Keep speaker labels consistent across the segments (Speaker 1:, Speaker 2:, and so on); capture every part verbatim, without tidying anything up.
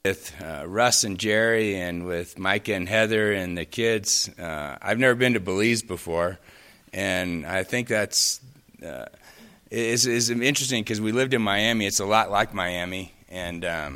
Speaker 1: with uh, Russ and Jerry and with Micah and Heather and the kids. Uh, I've never been to Belize before, and I think that's uh, is is interesting because we lived in Miami. It's a lot like Miami, and, um,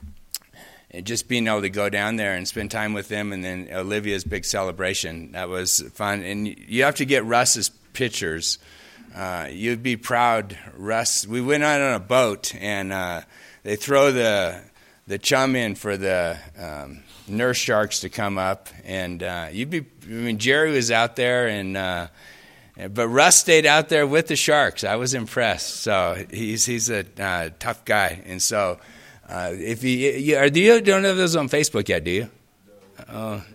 Speaker 1: and just being able to go down there and spend time with them, and then Olivia's big celebration, that was fun. And you have to get Russ's pictures. Uh, you'd be proud, Russ. We went out on a boat, and uh, they throw the the chum in for the um, nurse sharks to come up, and uh, you'd be. I mean, Jerry was out there, and uh, but Russ stayed out there with the sharks. I was impressed. So he's he's a uh, tough guy, and so uh, if you, you are, do you don't have those on Facebook yet? Do you? Oh.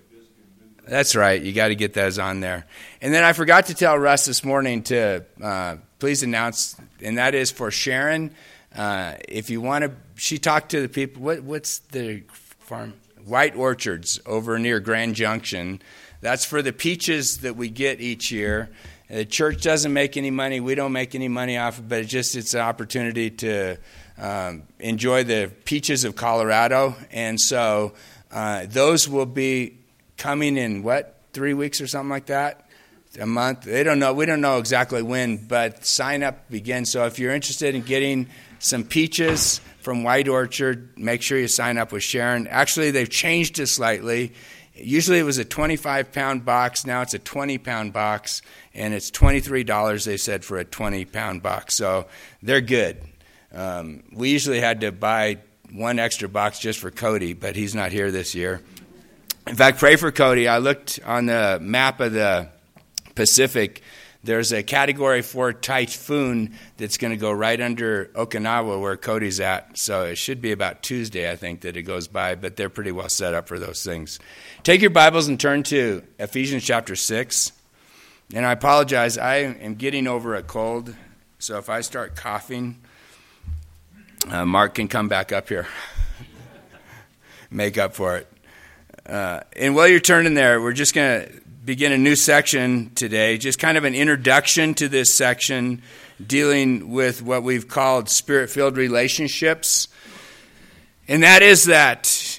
Speaker 1: That's right. You got to get those on there. And then I forgot to tell Russ this morning to uh, please announce, and that is for Sharon. Uh, if you want to, she talked to the people. What, what's the farm? White Orchards over near Grand Junction. That's for the peaches that we get each year. The church doesn't make any money. We don't make any money off of it, but it's just it's an opportunity to um, enjoy the peaches of Colorado. And so uh, those will be coming in, what, three weeks or something like that? A month? They don't know. We don't know exactly when, but sign up begins. So if you're interested in getting some peaches from White Orchard, make sure you sign up with Sharon. Actually, they've changed it slightly. Usually it was a twenty-five pound box. Now it's a twenty pound box, and it's twenty-three dollars, they said, for a twenty pound box. So they're good. Um, we usually had to buy one extra box just for Cody, but he's not here this year. In fact, pray for Cody. I looked on the map of the Pacific. There's a Category four typhoon that's going to go right under Okinawa where Cody's at. So it should be about Tuesday, I think, that it goes by. But they're pretty well set up for those things. Take your Bibles and turn to Ephesians chapter six. And I apologize. I am getting over a cold. So if I start coughing, uh, Mark can come back up here. Make up for it. Uh, and while you're turning there, we're just going to begin a new section today, just kind of an introduction to this section dealing with what we've called spirit-filled relationships. And that is that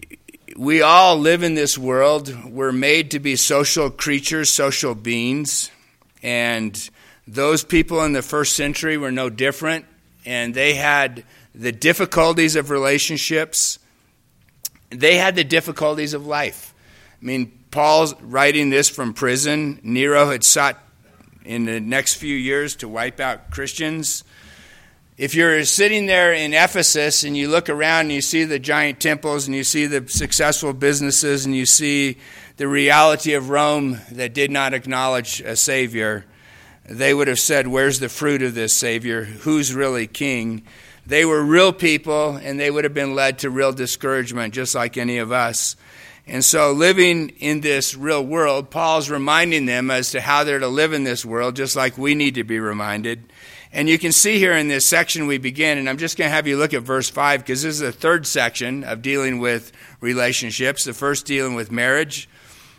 Speaker 1: we all live in this world. We're made to be social creatures, social beings. And those people in the first century were no different. And they had the difficulties of relationships. They had the difficulties of life. I mean, Paul's writing this from prison. Nero had sought in the next few years to wipe out Christians. If you're sitting there in Ephesus and you look around and you see the giant temples and you see the successful businesses and you see the reality of Rome that did not acknowledge a Savior, they would have said, where's the fruit of this Savior? Who's really king? They were real people, and they would have been led to real discouragement, just like any of us. And so living in this real world, Paul's reminding them as to how they're to live in this world, just like we need to be reminded. And you can see here in this section we begin, and I'm just going to have you look at verse five, because this is the third section of dealing with relationships. The first dealing with marriage,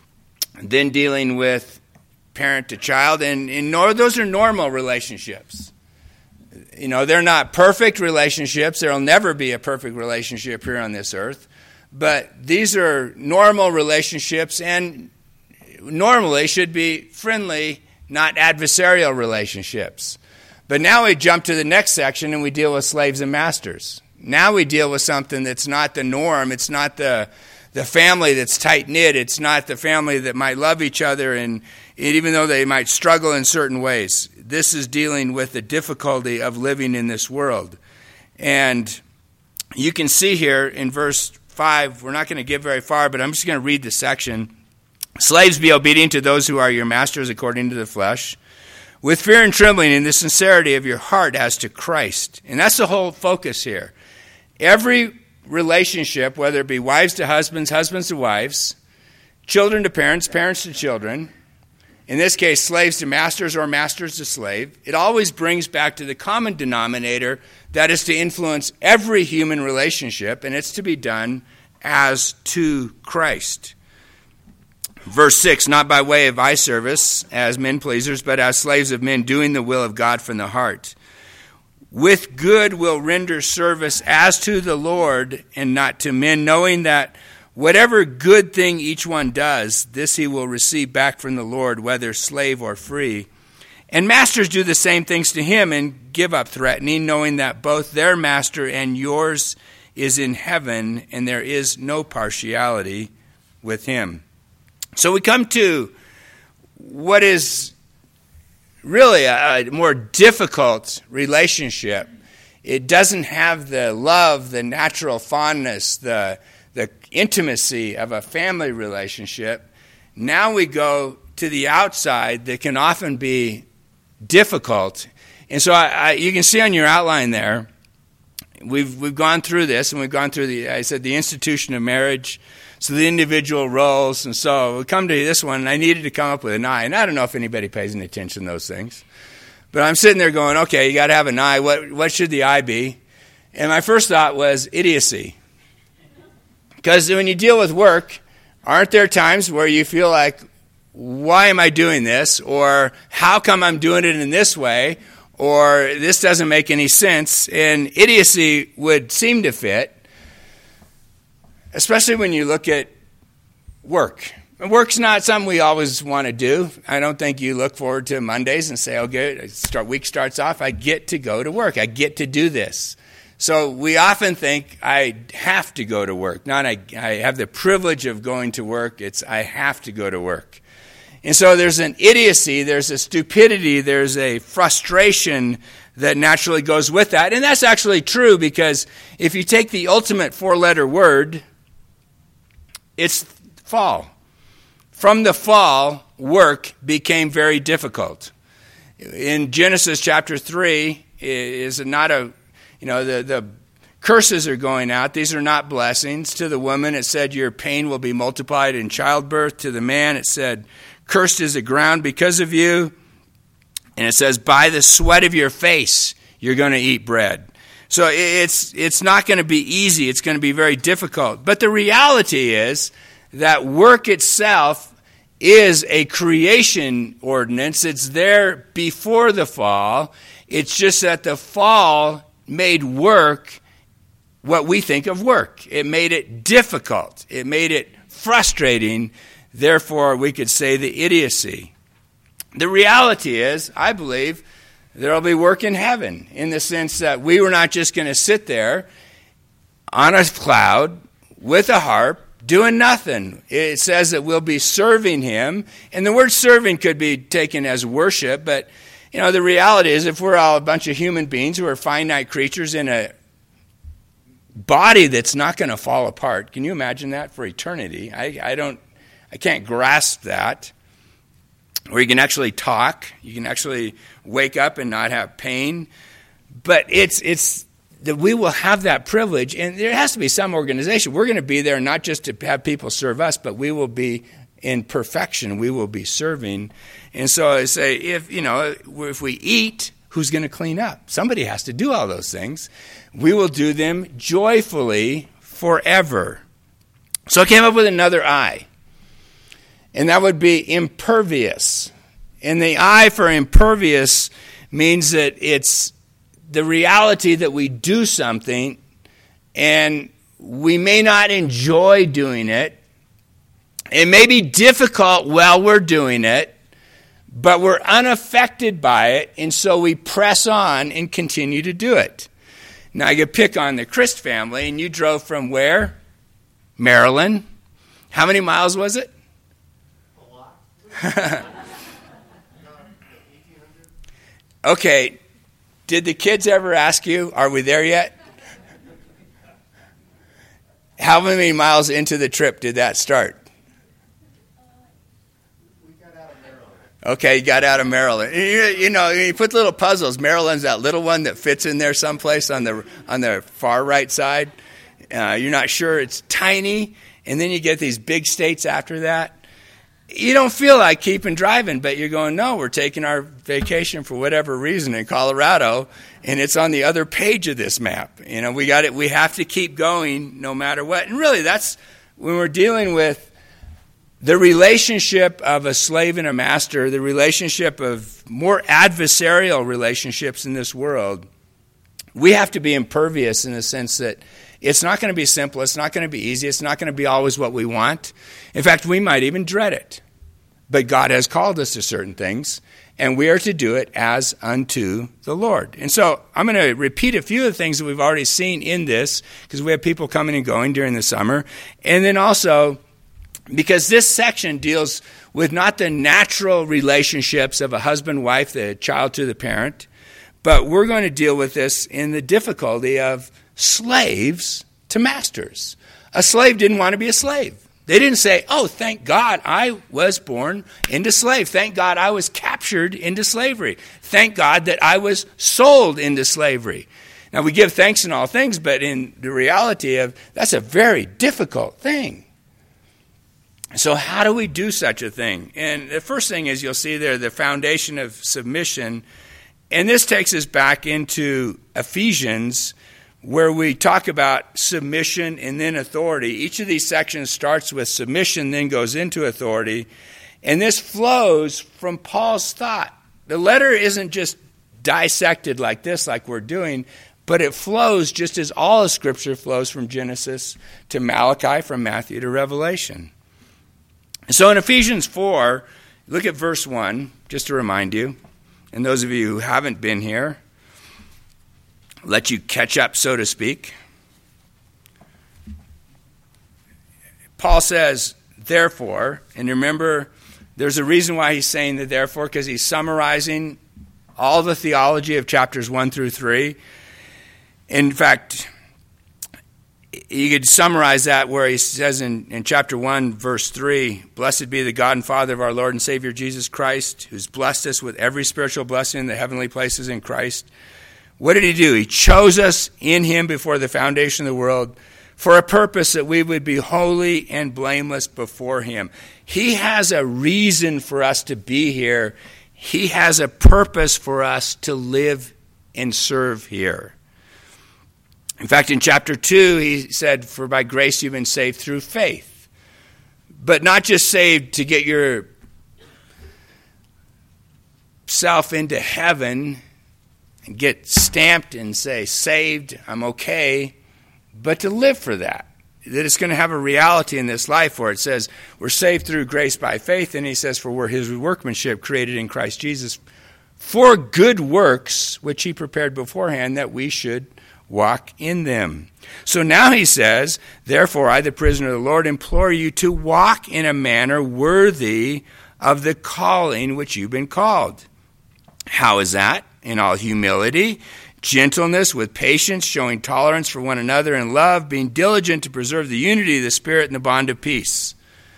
Speaker 1: then dealing with parent to child, and, and those are normal relationships. You know, they're not perfect relationships. There will never be a perfect relationship here on this earth. But these are normal relationships and normally should be friendly, not adversarial relationships. But now we jump to the next section and we deal with slaves and masters. Now we deal with something that's not the norm. It's not the the family that's tight-knit. It's not the family that might love each other, and even though they might struggle in certain ways. This is dealing with the difficulty of living in this world. And you can see here in verse five, we're not going to get very far, but I'm just going to read the section. Slaves, be obedient to those who are your masters according to the flesh, with fear and trembling in the sincerity of your heart as to Christ. And that's the whole focus here. Every relationship, whether it be wives to husbands, husbands to wives, children to parents, parents to children, in this case, slaves to masters or masters to slave, it always brings back to the common denominator that is to influence every human relationship, and it's to be done as to Christ. Verse six, not by way of eye service as men pleasers, but as slaves of men, doing the will of God from the heart. with good will render service as to the Lord and not to men, knowing that whatever good thing each one does, this he will receive back from the Lord, whether slave or free. And masters do the same things to him and give up threatening, knowing that both their master and yours is in heaven, and there is no partiality with him. So we come to what is really a, a more difficult relationship. It doesn't have the love, the natural fondness, the the intimacy of a family relationship. Now we go to the outside that can often be difficult. And so I, I, you can see on your outline there, we've we've gone through this, and we've gone through the, I said, the institution of marriage, so the individual roles, and so we come to this one, and I needed to come up with an I, and I don't know if anybody pays any attention to those things, but I'm sitting there going, okay, you got to have an I. What what should the I be? And my first thought was idiocy. Because when you deal with work, aren't there times where you feel like, why am I doing this? Or how come I'm doing it in this way? Or this doesn't make any sense. And idiocy would seem to fit, especially when you look at work. And work's not something we always want to do. I don't think you look forward to Mondays and say, oh, good, start, week starts off, I get to go to work. I get to do this. So we often think I have to go to work. Not I, I have the privilege of going to work. It's I have to go to work. And so there's an idiocy, there's a stupidity, there's a frustration that naturally goes with that. And that's actually true, because if you take the ultimate four-letter word, it's fall. From the fall, work became very difficult. In Genesis chapter three, is not a You know, the, the curses are going out. These are not blessings. To the woman, it said, your pain will be multiplied in childbirth. To the man, it said, cursed is the ground because of you. And it says, by the sweat of your face, you're going to eat bread. So it's it's not going to be easy. It's going to be very difficult. But the reality is that work itself is a creation ordinance. It's there before the fall. It's just that the fall made work what we think of work. It made it difficult. It made it frustrating. Therefore, we could say the idiocy. The reality is, I believe, there will be work in heaven, in the sense that we were not just going to sit there on a cloud with a harp doing nothing. It says that we'll be serving him. And the word serving could be taken as worship, but you know, the reality is, if we're all a bunch of human beings who are finite creatures in a body that's not going to fall apart, can you imagine that for eternity? I, I don't, I can't grasp that. Where you can actually talk, you can actually wake up and not have pain, but it's it's that we will have that privilege, and there has to be some organization. We're going to be there not just to have people serve us, but we will be in perfection. We will be serving. And so I say, if you know, if we eat, who's going to clean up? Somebody has to do all those things. We will do them joyfully forever. So I came up with another I, and that would be impervious. And the I for impervious means that it's the reality that we do something, and we may not enjoy doing it. It may be difficult while we're doing it, but we're unaffected by it, and so we press on and continue to do it. Now, I could pick on the Christ family, and you drove from where? Maryland. How many miles was it?
Speaker 2: A lot.
Speaker 1: Okay, did the kids ever ask you, are we there yet? How many miles into the trip did that start? Okay, you got out of Maryland. You, you know, you put little puzzles. Maryland's that little one that fits in there someplace on the on the far right side. Uh, you're not sure. It's tiny. And then you get these big states after that. You don't feel like keeping driving, but you're going, no, we're taking our vacation for whatever reason in Colorado, and it's on the other page of this map. You know, we got it. We have to keep going no matter what. And really, that's when we're dealing with the relationship of a slave and a master, the relationship of more adversarial relationships in this world. we have to be impervious in the sense that it's not going to be simple, it's not going to be easy, it's not going to be always what we want. In fact, we might even dread it. But God has called us to certain things, and we are to do it as unto the Lord. And so I'm going to repeat a few of the things that we've already seen in this, because we have people coming and going during the summer. And then also, because this section deals with not the natural relationships of a husband, wife, the child to the parent, but we're going to deal with this in the difficulty of slaves to masters. A slave didn't want to be a slave. They didn't say, oh, thank God I was born into slave. Thank God I was captured into slavery. Thank God that I was sold into slavery. Now, we give thanks in all things, but in the reality of that's a very difficult thing. So how do we do such a thing? And the first thing is you'll see there the foundation of submission. And this takes us back into Ephesians, where we talk about submission and then authority. Each of these sections starts with submission, then goes into authority. And this flows from Paul's thought. The letter isn't just dissected like this, like we're doing, but it flows just as all of Scripture flows from Genesis to Malachi, from Matthew to Revelation. So in Ephesians four, look at verse one, just to remind you, and those of you who haven't been here, let you catch up, so to speak. Paul says, therefore, and remember, there's a reason why he's saying the therefore, because he's summarizing all the theology of chapters one through three. In fact, you could summarize that where he says in, in chapter one, verse three, blessed be the God and Father of our Lord and Savior Jesus Christ, who's blessed us with every spiritual blessing in the heavenly places in Christ. What did he do? He chose us in him before the foundation of the world for a purpose that we would be holy and blameless before him. He has a reason for us to be here. He has a purpose for us to live and serve here. In fact, in chapter two, he said, for by grace you've been saved through faith. But not just saved to get yourself into heaven and get stamped and say, saved, I'm okay, but to live for that. That it's going to have a reality in this life where it says we're saved through grace by faith, and he says for we're his workmanship created in Christ Jesus for good works, which he prepared beforehand that we should walk in them. So now he says, therefore I, the prisoner of the Lord, implore you to walk in a manner worthy of the calling which you've been called. How is that? In all humility, gentleness, with patience, showing tolerance for one another in love, being diligent to preserve the unity of the Spirit in the bond of peace.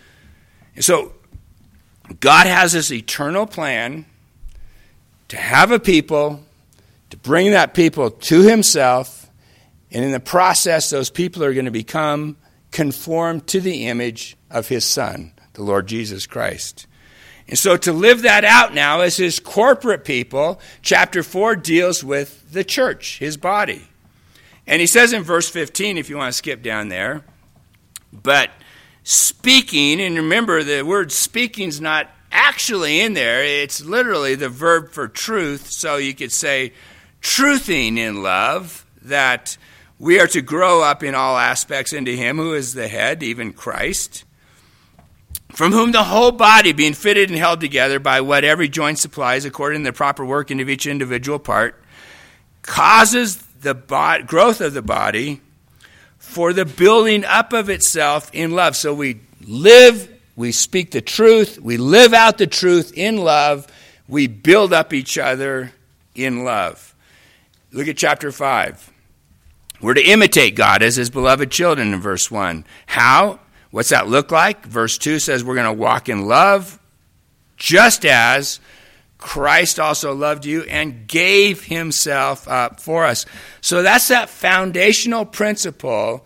Speaker 1: So God has this eternal plan to have a people, to bring that people to himself, and in the process, those people are going to become conformed to the image of his Son, the Lord Jesus Christ. And so to live that out now as his corporate people, chapter four deals with the church, his body. And he says in verse fifteen, if you want to skip down there, but speaking, and remember the word speaking is not actually in there, it's literally the verb for truth, so you could say truthing in love, that we are to grow up in all aspects into him who is the head, even Christ, from whom the whole body, being fitted and held together by what every joint supplies according to the proper working of each individual part, causes the bod- growth of the body for the building up of itself in love. So we live, we speak the truth, we live out the truth in love, we build up each other in love. Look at chapter five. We're to imitate God as his beloved children in verse one. How? What's that look like? Verse two says we're going to walk in love, just as Christ also loved you and gave himself up for us. So that's that foundational principle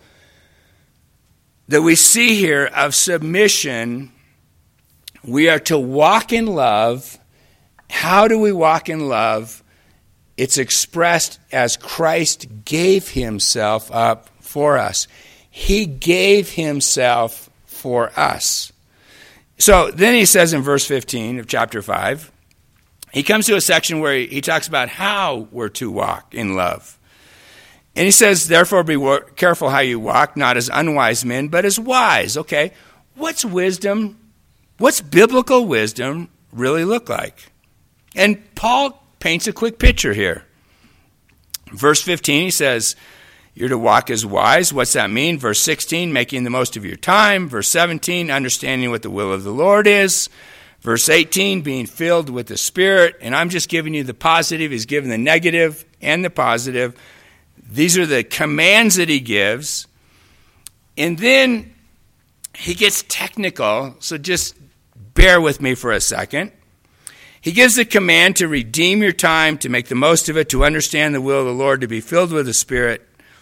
Speaker 1: that we see here of submission. We are to walk in love. How do we walk in love? It's expressed as Christ gave himself up for us. He gave himself for us. So then he says in verse fifteen of chapter five, he comes to a section where he talks about how we're to walk in love. And he says, therefore be careful how you walk, not as unwise men, but as wise. Okay, what's wisdom? What's biblical wisdom really look like? And Paul paints a quick picture here. Verse fifteen, he says, you're to walk as wise. What's that mean? Verse sixteen, making the most of your time. Verse seventeen, understanding what the will of the Lord is. Verse eighteen, being filled with the Spirit. And I'm just giving you the positive. He's given the negative and the positive. These are the commands that he gives. And then he gets technical, so just bear with me for a second. He gives the command to redeem your time, to make the most of it, to understand the will of the Lord, to be filled with the Spirit.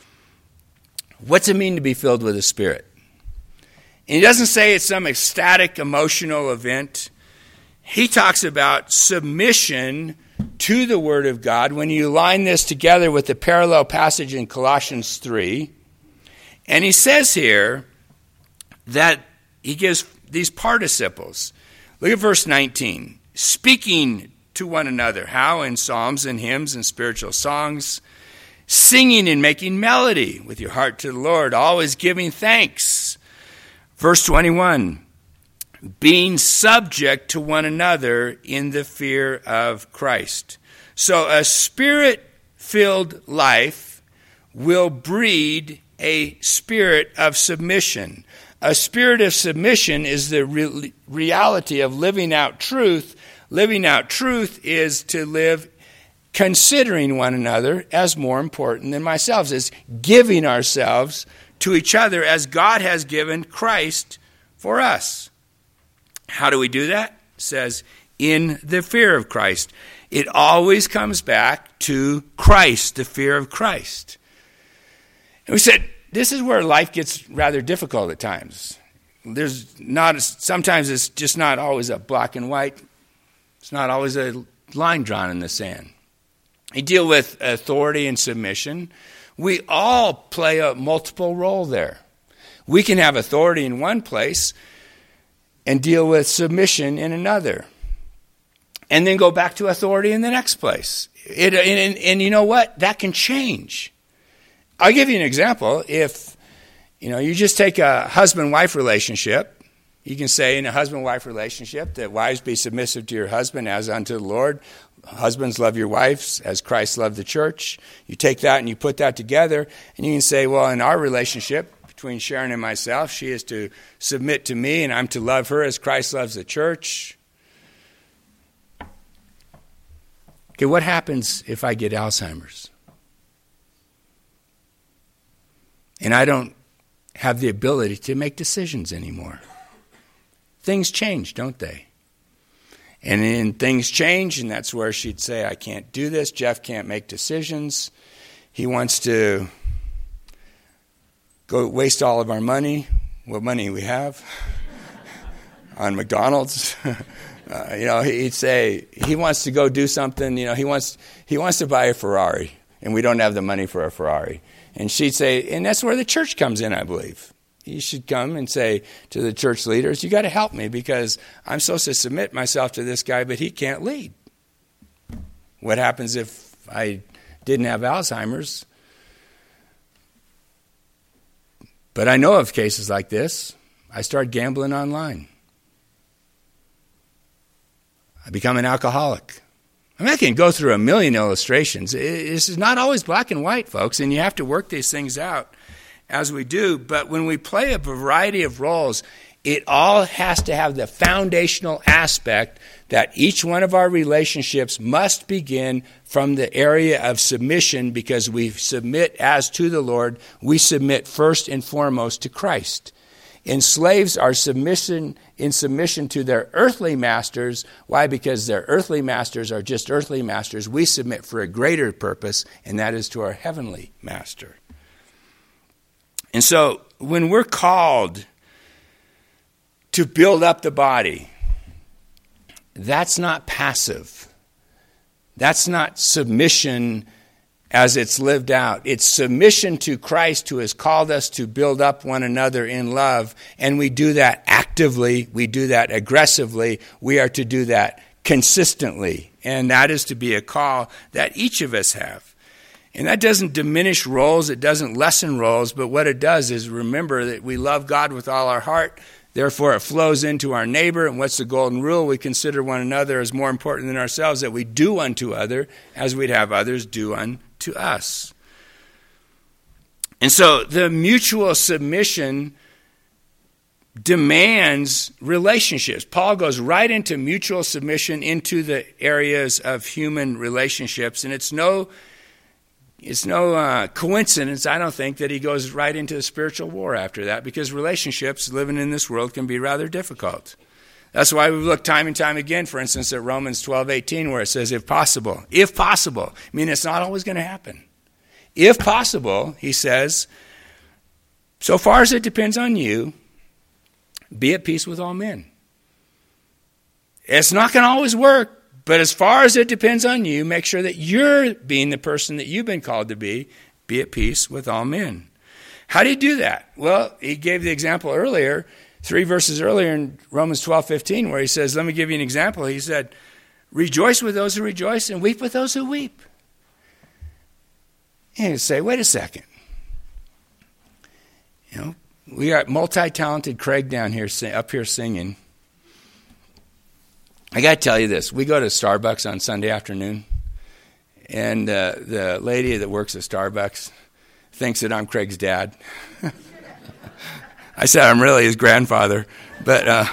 Speaker 1: What's it mean to be filled with the Spirit? And he doesn't say it's some ecstatic, emotional event. He talks about submission to the Word of God. When you line this together with the parallel passage in Colossians three, and he says here that he gives these participles. Look at verse nineteen. Speaking to one another. How? In psalms and hymns and spiritual songs. Singing and making melody with your heart to the Lord. Always giving thanks. Verse twenty-one. Being subject to one another in the fear of Christ. So a Spirit-filled life will breed a spirit of submission. A spirit of submission is the re- reality of living out truth. Living out truth is to live considering one another as more important than myself. It's giving ourselves to each other as God has given Christ for us. How do we do that? It says, in the fear of Christ. It always comes back to Christ, the fear of Christ. And we said, this is where life gets rather difficult at times. There's not, sometimes it's just not always a black and white. It's not always a line drawn in the sand. You deal with authority and submission. We all play a multiple role there. We can have authority in one place and deal with submission in another. And then go back to authority in the next place. It, and, and, and you know what? That can change. I'll give you an example. If, you know, you just take a husband-wife relationship, you can say in a husband-wife relationship that wives be submissive to your husband as unto the Lord. Husbands, love your wives as Christ loved the church. You take that and you put that together, and you can say, well, in our relationship between Sharon and myself, she is to submit to me, and I'm to love her as Christ loves the church. Okay, what happens if I get Alzheimer's? And I don't have the ability to make decisions anymore. Things change, don't they? And then things change, and that's where she'd say, I can't do this. Jeff can't make decisions. He wants to go waste all of our money, what money we have, on McDonald's. uh, you know, he'd say he wants to go do something. You know, he wants he wants to buy a Ferrari, and we don't have the money for a Ferrari. And she'd say, and that's where the church comes in, I believe. You should come and say to the church leaders, you got to help me because I'm supposed to submit myself to this guy, but he can't lead. What happens if I didn't have Alzheimer's? But I know of cases like this. I start gambling online. I become an alcoholic. I mean, I can go through a million illustrations. This is not always black and white, folks, and you have to work these things out as we do. But when we play a variety of roles, it all has to have the foundational aspect that each one of our relationships must begin from the area of submission, because we submit as to the Lord. We submit first and foremost to Christ. And slaves are submission in submission to their earthly masters. Why? Because their earthly masters are just earthly masters. We submit for a greater purpose, and that is to our heavenly master. And so when we're called to build up the body, that's not passive. That's not submission as it's lived out. It's submission to Christ, who has called us to build up one another in love. And we do that actively. We do that aggressively. We are to do that consistently. And that is to be a call that each of us have. And that doesn't diminish roles, it doesn't lessen roles, but what it does is remember that we love God with all our heart, therefore it flows into our neighbor. And what's the golden rule? We consider one another as more important than ourselves, that we do unto other as we'd have others do unto us. And so the mutual submission demands relationships. Paul goes right into mutual submission into the areas of human relationships, and it's no It's no uh, coincidence, I don't think, that he goes right into the spiritual war after that, because relationships living in this world can be rather difficult. That's why we look time and time again, for instance, at Romans twelve eighteen, where it says, if possible, if possible. I mean, it's not always going to happen. If possible, he says, so far as it depends on you, be at peace with all men. It's not going to always work. But as far as it depends on you, make sure that you're being the person that you've been called to be, be at peace with all men. How do you do that? Well, he gave the example earlier, three verses earlier in Romans twelve fifteen, where he says, let me give you an example. He said, rejoice with those who rejoice and weep with those who weep. And you say, wait a second. You know, we got multi-talented Craig down here, up here singing. I got to tell you this. We go to Starbucks on Sunday afternoon, and uh, the lady that works at Starbucks thinks that I'm Craig's dad. I said I'm really his grandfather. But uh,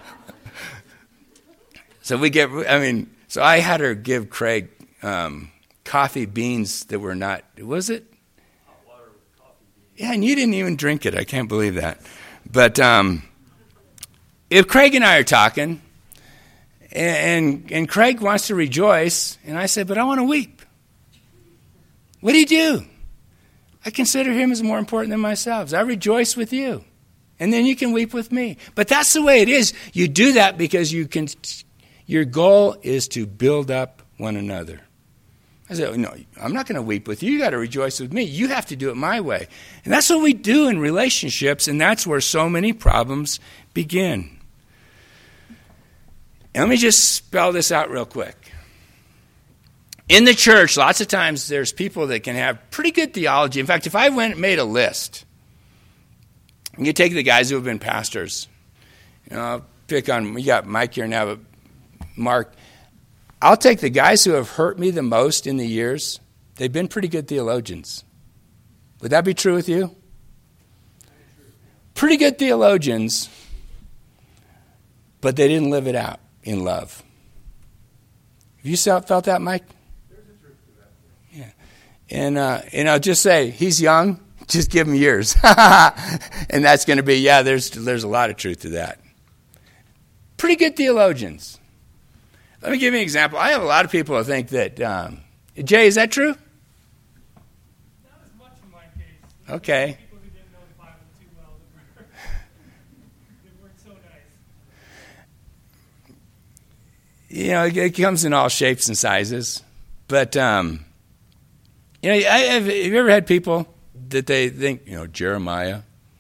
Speaker 1: so we get, I mean, so I had her give Craig um, coffee beans that were not, was it? Hot water with coffee beans. Yeah, and you didn't even drink it. I can't believe that. But um, if Craig and I are talking, And, and Craig wants to rejoice, and I said, but I want to weep. What do you do? I consider him as more important than myself. I rejoice with you, and then you can weep with me. But that's the way it is. You do that because you can. Your goal is to build up one another. I said, no, I'm not going to weep with you. You got to rejoice with me. You have to do it my way. And that's what we do in relationships, and that's where so many problems begin. And let me just spell this out real quick. In the church, lots of times there's people that can have pretty good theology. In fact, if I went and made a list, and you take the guys who have been pastors, you know, I'll pick on, we got Mike here now, but Mark, I'll take the guys who have hurt me the most in the years. They've been pretty good theologians. Would that be true with you? Pretty good theologians, but they didn't live it out in love. Have you felt that, Mike?
Speaker 2: There's a truth to that.
Speaker 1: Yeah. And, uh, and I'll just say, he's young, just give him years. And that's going to be, yeah, there's there's a lot of truth to that. Pretty good theologians. Let me give you an example. I have a lot of people who think that, um, Jay, is that true?
Speaker 2: Not as much in my case.
Speaker 1: Okay.
Speaker 2: People who didn't know the Bible too well that were, that weren't so nice.
Speaker 1: You know, it comes in all shapes and sizes. But, um, you know, I, have, have you ever had people that they think, you know, Jeremiah?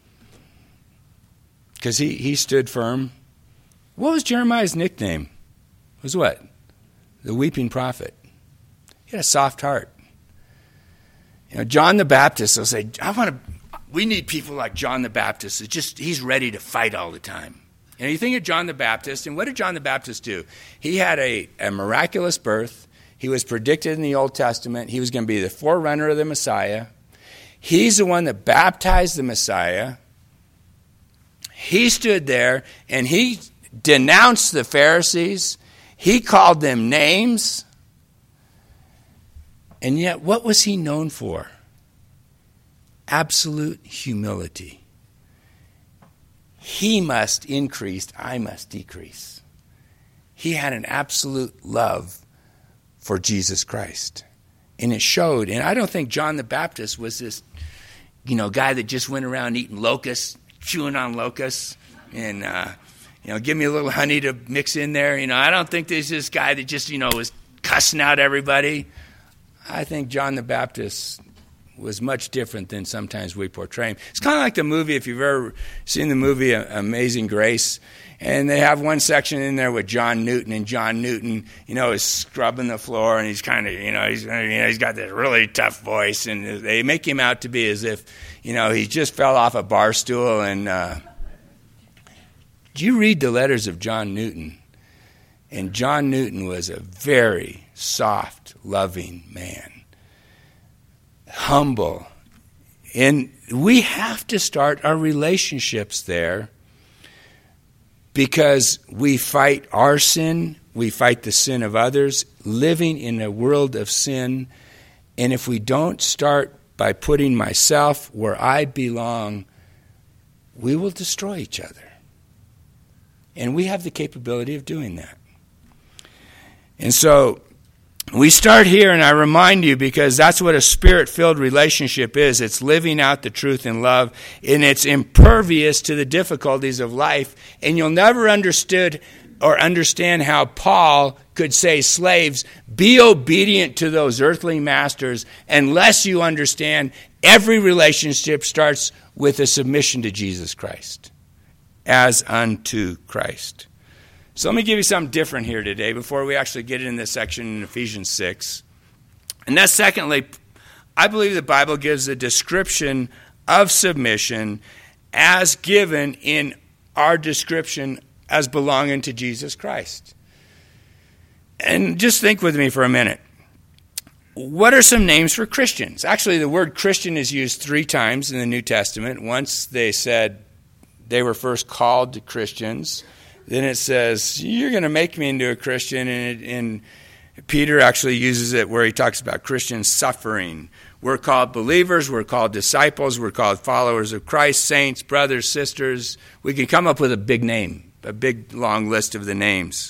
Speaker 1: Because he, he stood firm. What was Jeremiah's nickname? It was what? The weeping prophet. He had a soft heart. You know, John the Baptist will say, I want to, we need people like John the Baptist. It's just, he's ready to fight all the time. You know, you think of John the Baptist, and what did John the Baptist do? He had a, a miraculous birth. He was predicted in the Old Testament. He was going to be the forerunner of the Messiah. He's the one that baptized the Messiah. He stood there, and he denounced the Pharisees. He called them names. And yet, what was he known for? Absolute humility. He must increase, I must decrease. He had an absolute love for Jesus Christ. And it showed. And I don't think John the Baptist was this, you know, guy that just went around eating locusts, chewing on locusts, and, uh, you know, give me a little honey to mix in there. You know, I don't think there's this guy that just, you know, was cussing out everybody. I think John the Baptist was much different than sometimes we portray him. It's kind of like the movie, if you've ever seen the movie Amazing Grace, and they have one section in there with John Newton, and John Newton, you know, is scrubbing the floor, and he's kind of, you know, he's you know, he's got this really tough voice, and they make him out to be as if, you know, he just fell off a bar stool. And uh, you read the letters of John Newton, and John Newton was a very soft, loving man. Humble. And we have to start our relationships there, because we fight our sin, we fight the sin of others, living in a world of sin. And if we don't start by putting myself where I belong, we will destroy each other. And we have the capability of doing that. And so we start here, and I remind you, because that's what a spirit-filled relationship is. It's living out the truth in love, and it's impervious to the difficulties of life. And you'll never understood or understand how Paul could say, slaves, be obedient to those earthly masters, unless you understand every relationship starts with a submission to Jesus Christ, as unto Christ. So let me give you something different here today before we actually get into this section in Ephesians six. And that's secondly, I believe the Bible gives a description of submission as given in our description as belonging to Jesus Christ. And just think with me for a minute. What are some names for Christians? Actually, the word Christian is used three times in the New Testament. Once they said they were first called to Christians. Then it says, you're going to make me into a Christian. And, it, and Peter actually uses it where he talks about Christians suffering. We're called believers. We're called disciples. We're called followers of Christ, saints, brothers, sisters. We can come up with a big name, a big, long list of the names.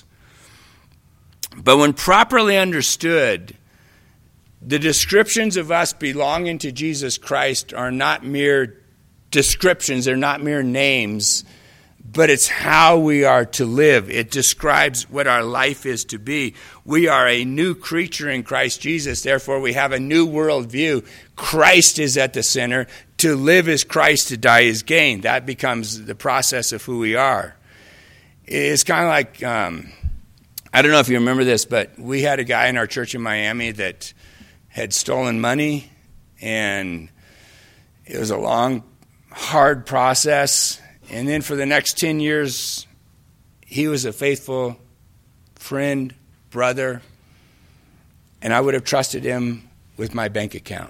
Speaker 1: But when properly understood, the descriptions of us belonging to Jesus Christ are not mere descriptions. They're not mere names. But it's how we are to live. It describes what our life is to be. We are a new creature in Christ Jesus. Therefore, we have a new worldview. Christ is at the center. To live is Christ, to die is gain. That becomes the process of who we are. It's kind of like, um, I don't know if you remember this, but we had a guy in our church in Miami that had stolen money. And it was a long, hard process. And then for the next ten years, he was a faithful friend, brother, and I would have trusted him with my bank account.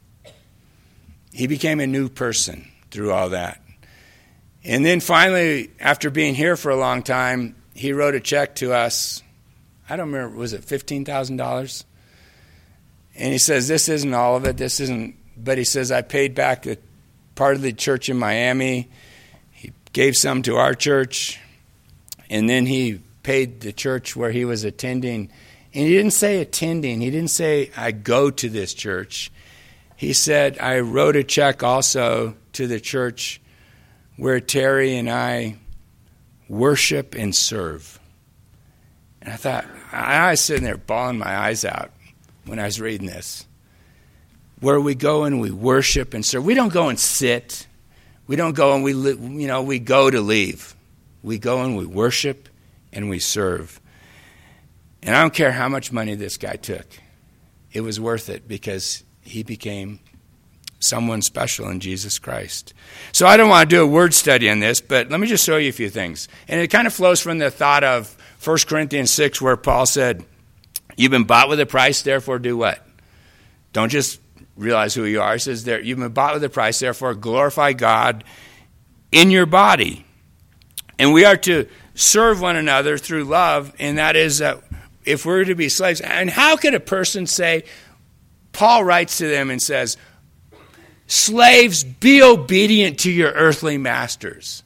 Speaker 1: He became a new person through all that. And then finally, after being here for a long time, he wrote a check to us. I don't remember, was it fifteen thousand dollars? And he says, this isn't all of it, this isn't, but he says, I paid back a part of the church in Miami. Gave some to our church, and then he paid the church where he was attending. And he didn't say attending. He didn't say, I go to this church. He said, I wrote a check also to the church where Terry and I worship and serve. And I thought, I was sitting there bawling my eyes out when I was reading this. Where we go and we worship and serve. We don't go and sit. We don't go and we, you know, we go to leave. We go and we worship and we serve. And I don't care how much money this guy took. It was worth it because he became someone special in Jesus Christ. So I don't want to do a word study on this, but let me just show you a few things. And it kind of flows from the thought of First Corinthians six where Paul said, you've been bought with a price, therefore do what? Don't just realize who you are. He says, there, you've been bought with a price, therefore glorify God in your body. And we are to serve one another through love, and that is that if we're to be slaves. And how could a person say, Paul writes to them and says, slaves, be obedient to your earthly masters.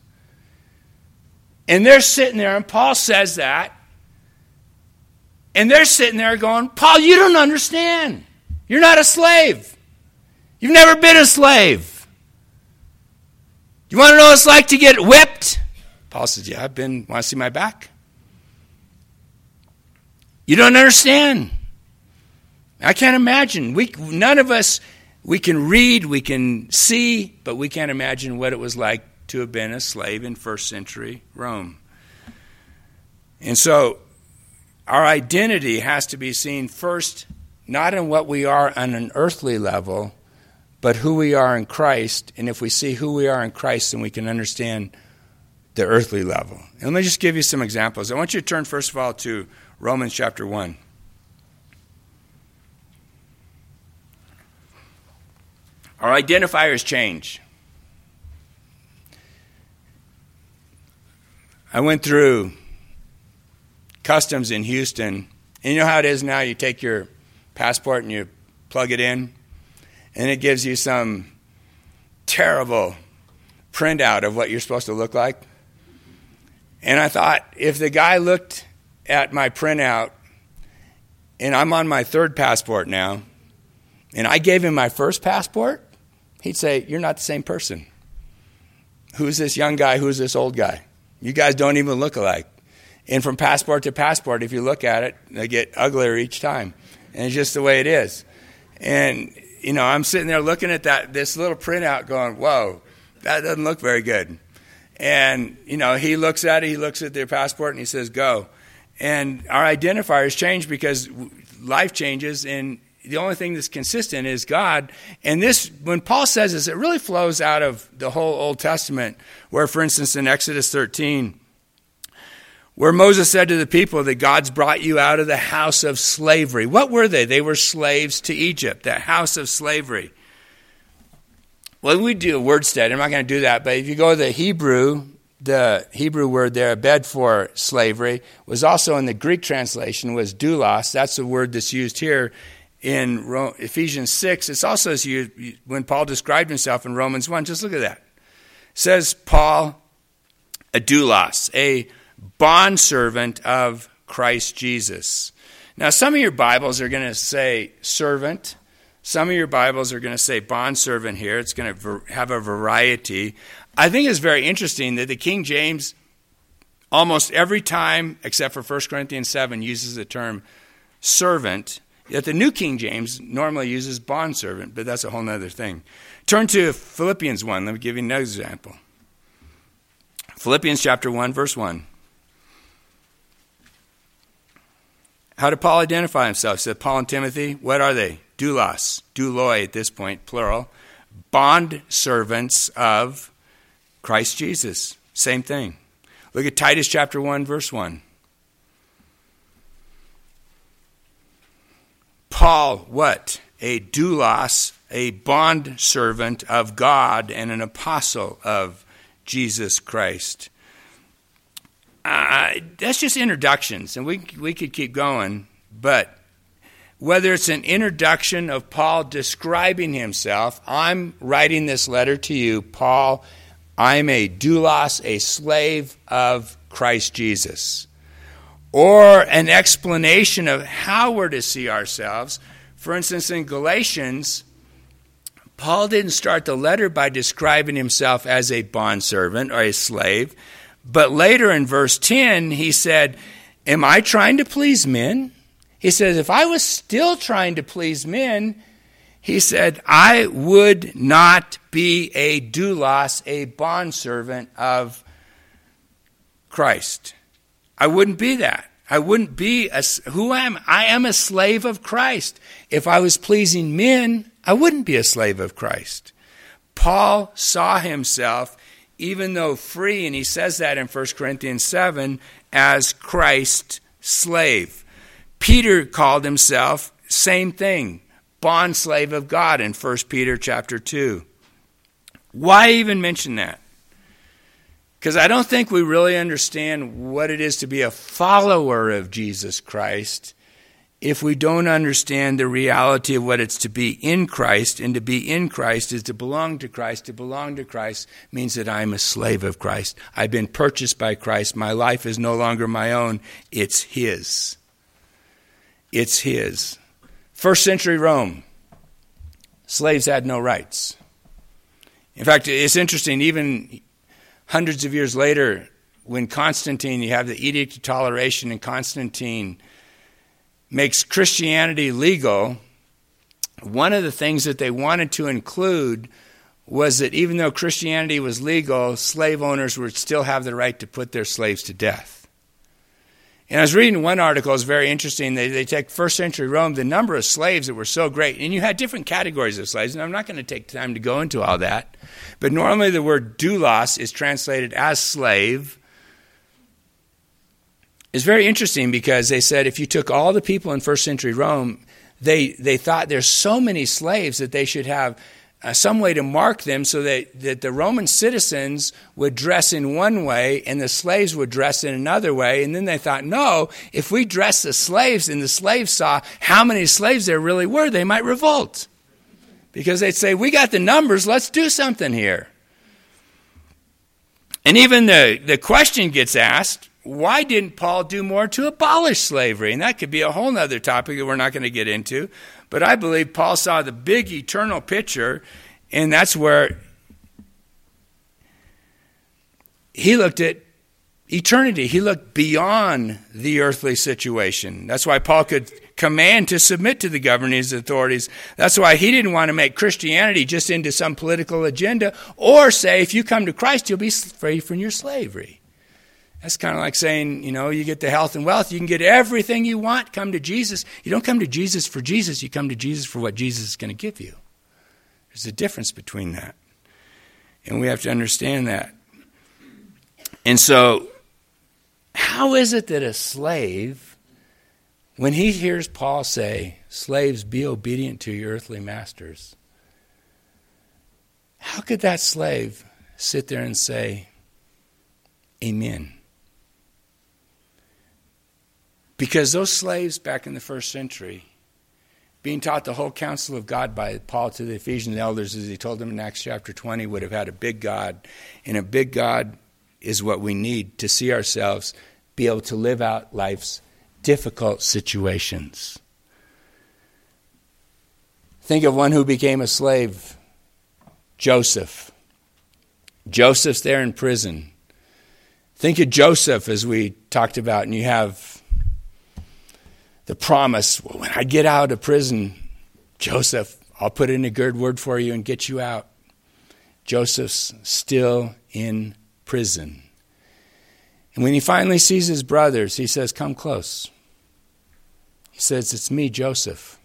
Speaker 1: And they're sitting there, and Paul says that, and they're sitting there going, Paul, you don't understand. You're not a slave. You've never been a slave. You want to know what it's like to get whipped? Paul says, yeah, I've been, want to see my back? You don't understand. I can't imagine. We, none of us We can read, we can see, but we can't imagine what it was like to have been a slave in first century Rome. And so our identity has to be seen first, not in what we are on an earthly level, but who we are in Christ. And if we see who we are in Christ, then we can understand the earthly level. And let me just give you some examples. I want you to turn, first of all, to Romans chapter one. Our identifiers change. I went through customs in Houston, and you know how it is now? You take your passport and you plug it in, and it gives you some terrible printout of what you're supposed to look like. And I thought, if the guy looked at my printout, and I'm on my third passport now, and I gave him my first passport, he'd say, you're not the same person. Who's this young guy? Who's this old guy? You guys don't even look alike. And from passport to passport, if you look at it, they get uglier each time. And it's just the way it is. And, you know, I'm sitting there looking at that this little printout going, whoa, that doesn't look very good. And, you know, he looks at it, he looks at their passport, and he says, go. And our identifiers change because life changes, and the only thing that's consistent is God. And this, when Paul says this, it really flows out of the whole Old Testament, where, for instance, in Exodus thirteen, where Moses said to the people that God's brought you out of the house of slavery. What were they? They were slaves to Egypt, the house of slavery. Well, we do a word study. I'm not going to do that, but if you go to the Hebrew, the Hebrew word there, bed for slavery, was also in the Greek translation, was doulos. That's the word that's used here in Ephesians six. It's also used when Paul described himself in Romans one. Just look at that. It says, Paul, a doulos, a bondservant of Christ Jesus. Now, some of your Bibles are going to say servant. Some of your Bibles are going to say bondservant here. It's going to have a variety. I think it's very interesting that the King James, almost every time, except for First Corinthians seven, uses the term servant. Yet the New King James normally uses bondservant, but that's a whole other thing. Turn to Philippians one. Let me give you another example. Philippians chapter one, verse one. How did Paul identify himself? He said, Paul and Timothy, what are they? Doulos, douloi at this point, plural. Bond servants of Christ Jesus. Same thing. Look at Titus chapter one, verse one. Paul, what? A doulos, a bond servant of God and an apostle of Jesus Christ. Uh, that's just introductions, and we we could keep going, but whether it's an introduction of Paul describing himself, I'm writing this letter to you, Paul, I'm a doulos, a slave of Christ Jesus. Or an explanation of how we're to see ourselves. For instance, in Galatians, Paul didn't start the letter by describing himself as a bondservant or a slave, but later in verse ten, he said, am I trying to please men? He says, if I was still trying to please men, he said, I would not be a doulos, a bondservant of Christ. I wouldn't be that. I wouldn't be, a, who am I? I am a slave of Christ. If I was pleasing men, I wouldn't be a slave of Christ. Paul saw himself, even though free, and he says that in First Corinthians seven, as Christ's slave. Peter called himself, same thing, bond slave of God in First Peter chapter two. Why even mention that? Because I don't think we really understand what it is to be a follower of Jesus Christ if we don't understand the reality of what it's to be in Christ. And to be in Christ is to belong to Christ. To belong to Christ means that I'm a slave of Christ. I've been purchased by Christ. My life is no longer my own. It's His. It's His. First century Rome, slaves had no rights. In fact, it's interesting, even hundreds of years later, when Constantine, you have the Edict of Toleration, and Constantine makes Christianity legal, one of the things that they wanted to include was that even though Christianity was legal, slave owners would still have the right to put their slaves to death. And I was reading one article, it's very interesting. They, they take first century Rome, the number of slaves that were so great, and you had different categories of slaves, and I'm not going to take time to go into all that. But normally the word doulos is translated as slave. It's very interesting because they said if you took all the people in first century Rome, they, they thought there's so many slaves that they should have Uh, some way to mark them so that, that the Roman citizens would dress in one way and the slaves would dress in another way. And then they thought, no, if we dress the slaves and the slaves saw how many slaves there really were, they might revolt. Because they'd say, we got the numbers, let's do something here. And even the, the question gets asked, why didn't Paul do more to abolish slavery? And that could be a whole other topic that we're not going to get into. But I believe Paul saw the big eternal picture, and that's where he looked at eternity. He looked beyond the earthly situation. That's why Paul could command to submit to the governing authorities. That's why he didn't want to make Christianity just into some political agenda or say, if you come to Christ, you'll be free from your slavery. That's kind of like saying, you know, you get the health and wealth, you can get everything you want, come to Jesus. You don't come to Jesus for Jesus, you come to Jesus for what Jesus is going to give you. There's a difference between that. And we have to understand that. And so, how is it that a slave, when he hears Paul say, slaves, be obedient to your earthly masters, how could that slave sit there and say, amen? Because those slaves back in the first century, being taught the whole counsel of God by Paul to the Ephesian elders, as he told them in Acts chapter twenty, would have had a big God. And a big God is what we need to see ourselves be able to live out life's difficult situations. Think of one who became a slave, Joseph. Joseph's there in prison. Think of Joseph, as we talked about, and you have the promise, well, when I get out of prison, Joseph, I'll put in a good word for you and get you out. Joseph's still in prison. And when he finally sees his brothers, he says, come close. He says, it's me, Joseph.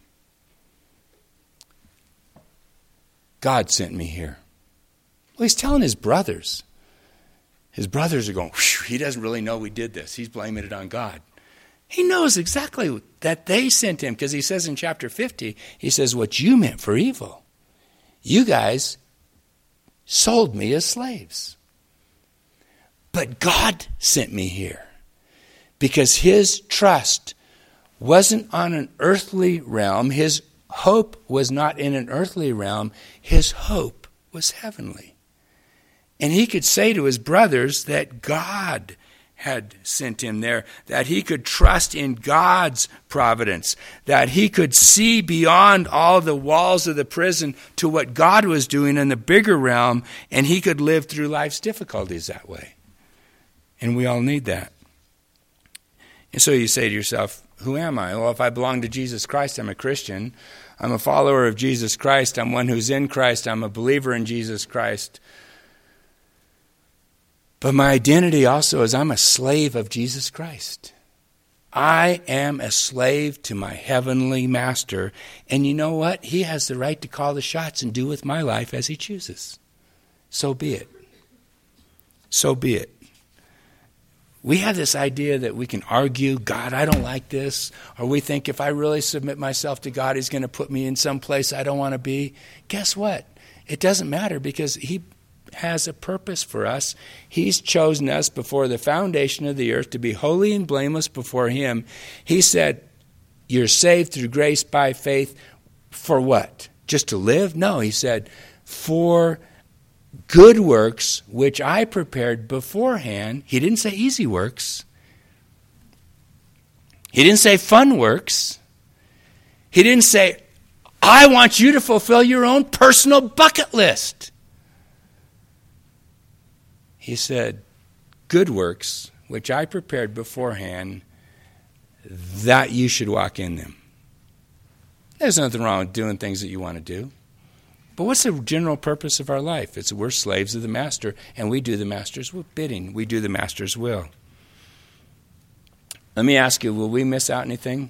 Speaker 1: God sent me here. Well, he's telling his brothers. His brothers are going, he doesn't really know we did this. He's blaming it on God. He knows exactly that they sent him, because he says in chapter fifty, he says, what you meant for evil, you guys sold me as slaves. But God sent me here because his trust wasn't on an earthly realm. His hope was not in an earthly realm. His hope was heavenly. And he could say to his brothers that God had sent him there, that he could trust in God's providence, that he could see beyond all the walls of the prison to what God was doing in the bigger realm, and he could live through life's difficulties that way. And we all need that. And so you say to yourself, who am I? Well, if I belong to Jesus Christ, I'm a Christian. I'm a follower of Jesus Christ. I'm one who's in Christ. I'm a believer in Jesus Christ. But my identity also is I'm a slave of Jesus Christ. I am a slave to my heavenly master. And you know what? He has the right to call the shots and do with my life as he chooses. So be it. So be it. We have this idea that we can argue, God, I don't like this. Or we think if I really submit myself to God, he's going to put me in some place I don't want to be. Guess what? It doesn't matter because he has a purpose for us. He's chosen us before the foundation of the earth to be holy and blameless before him. He said, you're saved through grace by faith. For what? Just to live? No, he said, for good works which I prepared beforehand. He didn't say easy works. He didn't say fun works. He didn't say, I want you to fulfill your own personal bucket list. He said, good works, which I prepared beforehand, that you should walk in them. There's nothing wrong with doing things that you want to do. But what's the general purpose of our life? It's we're slaves of the master, and we do the master's bidding. We do the master's will. Let me ask you, will we miss out anything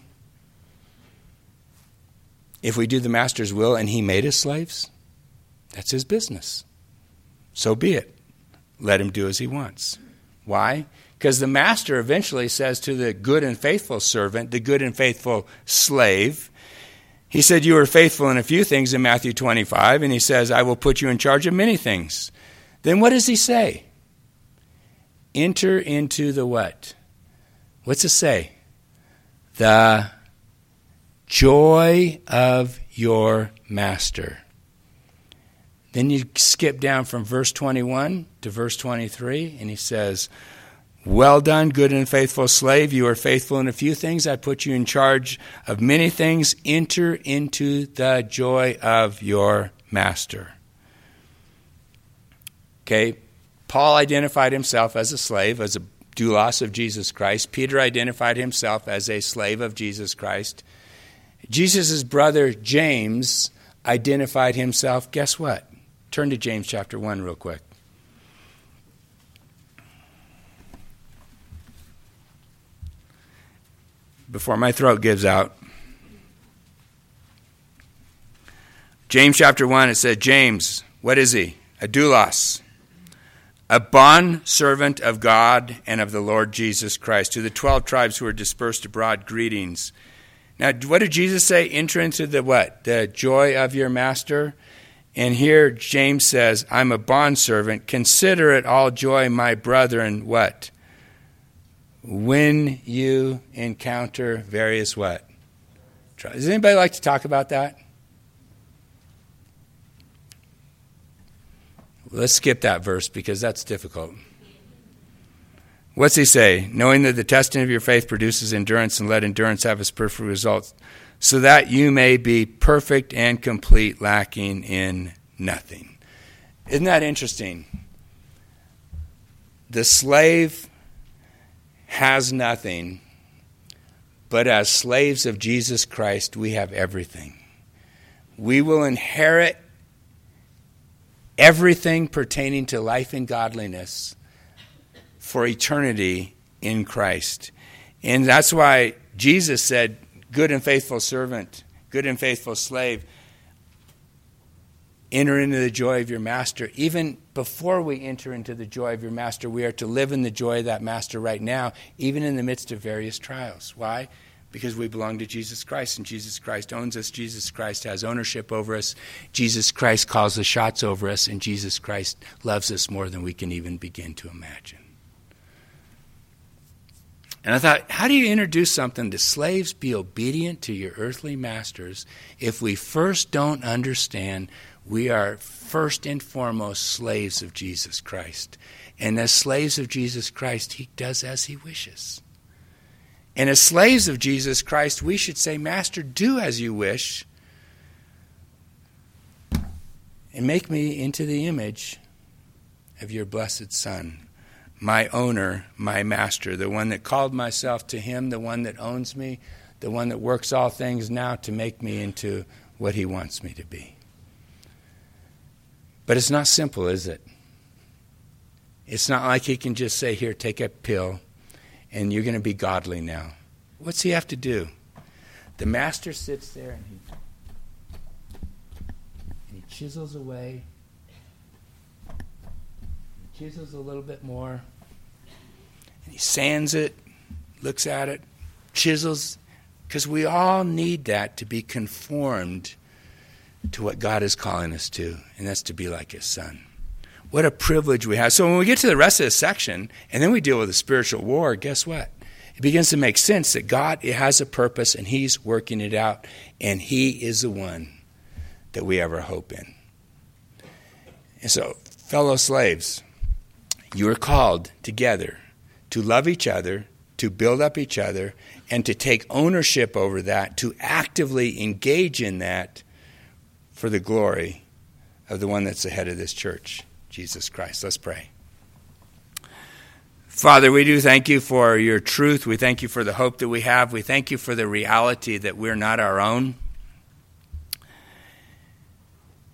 Speaker 1: if we do the master's will and he made us slaves? That's his business. So be it. Let him do as he wants. Why? Because the master eventually says to the good and faithful servant, the good and faithful slave, he said, you were faithful in a few things in Matthew twenty-five, and he says, I will put you in charge of many things. Then what does he say? Enter into the what? What's it say? The joy of your master. Then you skip down from verse twenty-one to verse twenty-three, and he says, well done, good and faithful slave. You are faithful in a few things. I put you in charge of many things. Enter into the joy of your master. Okay, Paul identified himself as a slave, as a doulos of Jesus Christ. Peter identified himself as a slave of Jesus Christ. Jesus' brother James identified himself, guess what? Turn to James chapter one real quick. Before my throat gives out. James chapter one, it said, James, what is he? A doulos, a bond servant of God and of the Lord Jesus Christ. To the twelve tribes who are dispersed abroad, greetings. Now, what did Jesus say? Enter into the what? The joy of your master. And here James says, I'm a bondservant. Consider it all joy, my brethren, what? When you encounter various what? Does anybody like to talk about that? Let's skip that verse because that's difficult. What's he say? Knowing that the testing of your faith produces endurance, and let endurance have its perfect result, so that you may be perfect and complete, lacking in nothing. Isn't that interesting? The slave has nothing, but as slaves of Jesus Christ, we have everything. We will inherit everything pertaining to life and godliness for eternity in Christ. And that's why Jesus said, good and faithful servant, good and faithful slave, enter into the joy of your master. Even before we enter into the joy of your master, we are to live in the joy of that master right now, even in the midst of various trials. Why? Because we belong to Jesus Christ, and Jesus Christ owns us. Jesus Christ has ownership over us. Jesus Christ calls the shots over us, and Jesus Christ loves us more than we can even begin to imagine. And I thought, how do you introduce something to slaves be obedient to your earthly masters if we first don't understand we are first and foremost slaves of Jesus Christ? And as slaves of Jesus Christ, he does as he wishes. And as slaves of Jesus Christ, we should say, Master, do as you wish, and make me into the image of your blessed Son, my owner, my master, the one that called myself to him, the one that owns me, the one that works all things now to make me into what he wants me to be. But it's not simple, is it? It's not like he can just say, here, take a pill, and you're going to be godly now. What's he have to do? The master sits there and he, and he chisels away. He chisels a little bit more. And he sands it, looks at it, chisels, because we all need that to be conformed to what God is calling us to, and that's to be like his Son. What a privilege we have. So when we get to the rest of this section, and then we deal with the spiritual war, guess what? It begins to make sense that God has a purpose, and he's working it out, and he is the one that we have our hope in. And so, fellow slaves, you are called together to love each other, to build up each other, and to take ownership over that, to actively engage in that for the glory of the one that's the head of this church, Jesus Christ. Let's pray. Father, we do thank you for your truth. We thank you for the hope that we have. We thank you for the reality that we're not our own.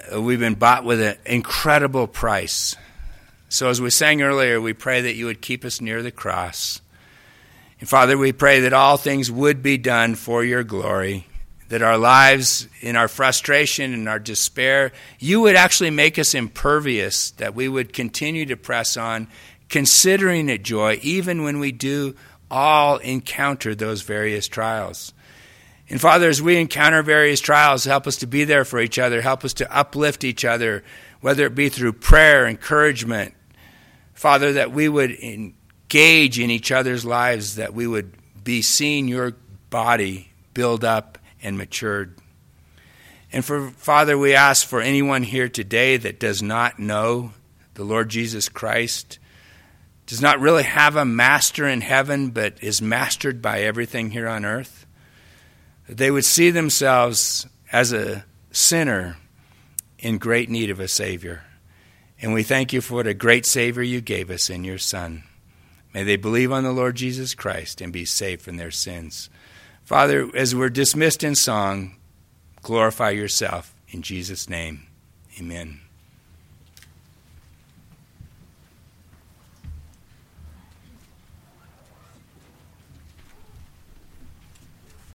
Speaker 1: we've been bought with an incredible price. So as we sang earlier, we pray that you would keep us near the cross. And Father, we pray that all things would be done for your glory, that our lives, in our frustration and our despair, you would actually make us impervious, that we would continue to press on, considering it joy, even when we do all encounter those various trials. And Father, as we encounter various trials, help us to be there for each other, help us to uplift each other, whether it be through prayer, encouragement. Father, that we would engage in each other's lives, that we would be seeing your body build up and matured. And for Father, we ask for anyone here today that does not know the Lord Jesus Christ, does not really have a master in heaven, but is mastered by everything here on earth, that they would see themselves as a sinner in great need of a Savior. And we thank you for what a great Savior you gave us in your Son. May they believe on the Lord Jesus Christ and be saved from their sins. Father, as we're dismissed in song, glorify yourself in Jesus' name. Amen.